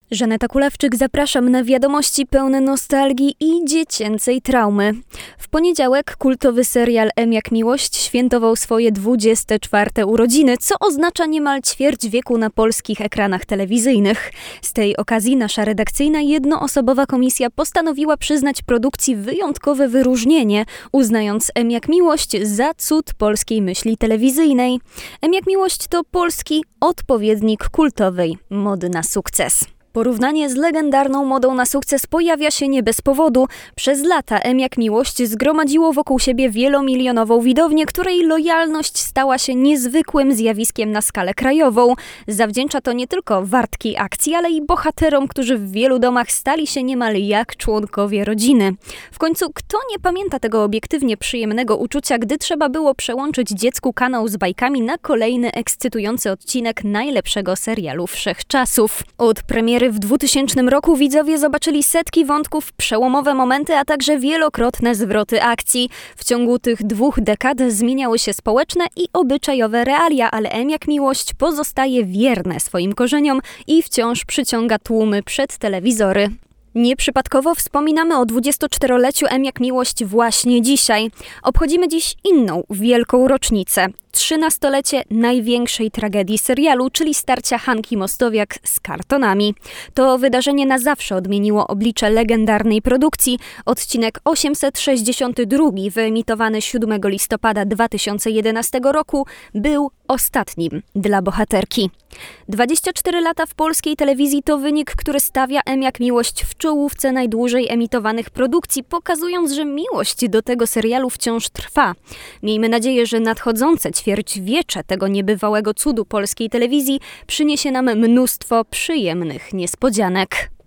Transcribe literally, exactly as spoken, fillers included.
Żaneta Kulawczyk, zapraszam na wiadomości pełne nostalgii i dziecięcej traumy. W poniedziałek kultowy serial M jak Miłość świętował swoje dwudzieste czwarte urodziny, co oznacza niemal ćwierć wieku na polskich ekranach telewizyjnych. Z tej okazji nasza redakcyjna jednoosobowa komisja postanowiła przyznać produkcji wyjątkowe wyróżnienie, uznając M jak Miłość za cud polskiej myśli telewizyjnej. M jak Miłość to polski odpowiednik kultowej mody na sukces. Porównanie z legendarną modą na sukces pojawia się nie bez powodu. Przez lata M jak Miłość zgromadziło wokół siebie wielomilionową widownię, której lojalność stała się niezwykłym zjawiskiem na skalę krajową. Zawdzięcza to nie tylko wartkiej akcji, ale i bohaterom, którzy w wielu domach stali się niemal jak członkowie rodziny. W końcu kto nie pamięta tego obiektywnie przyjemnego uczucia, gdy trzeba było przełączyć dziecku kanał z bajkami na kolejny ekscytujący odcinek najlepszego serialu wszechczasów. Od premiery w dwutysięcznym roku widzowie zobaczyli setki wątków, przełomowe momenty, a także wielokrotne zwroty akcji. W ciągu tych dwóch dekad zmieniały się społeczne i obyczajowe realia, ale M jak Miłość pozostaje wierne swoim korzeniom i wciąż przyciąga tłumy przed telewizory. Nieprzypadkowo wspominamy o dwudziestoczteroleciu M jak Miłość właśnie dzisiaj. Obchodzimy dziś inną, wielką rocznicę. Trzynastolecie największej tragedii serialu, czyli starcia Hanki Mostowiak z kartonami. To wydarzenie na zawsze odmieniło oblicze legendarnej produkcji. Odcinek osiemset sześćdziesiąty drugi, wyemitowany siódmego listopada dwa tysiące jedenastego roku, był ostatnim dla bohaterki. dwadzieścia cztery lata w polskiej telewizji to wynik, który stawia M jak Miłość w czołówce najdłużej emitowanych produkcji, pokazując, że miłość do tego serialu wciąż trwa. Miejmy nadzieję, że nadchodzące ćwierćwiecze tego niebywałego cudu polskiej telewizji przyniesie nam mnóstwo przyjemnych niespodzianek.